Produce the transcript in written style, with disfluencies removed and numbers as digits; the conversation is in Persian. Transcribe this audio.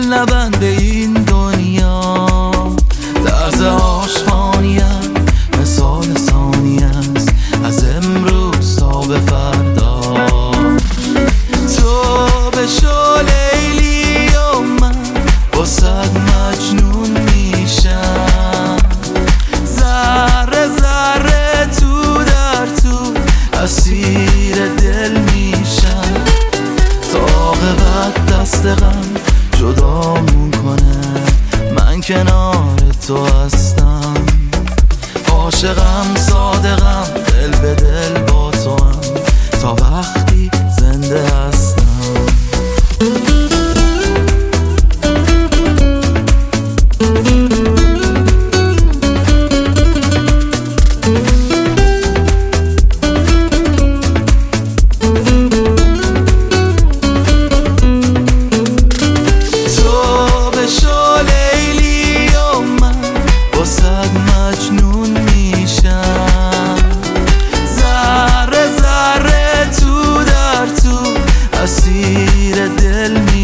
لبند این دنیا. درز عاشقانیم مثال ثانی است از امروز تا به فردا. تو بشو لیلی و من واسد مجنون میشم. ذره ذره تو در تو اسیر دل میشم. تا عاقبت دست غم جدامون کنه من کنار تو هستم. عاشقم صادقم دل به دل با تو هم تا وقتی زنده هستم. مجنون میشم. ذره ذره تو در تو اسیر دل میشم.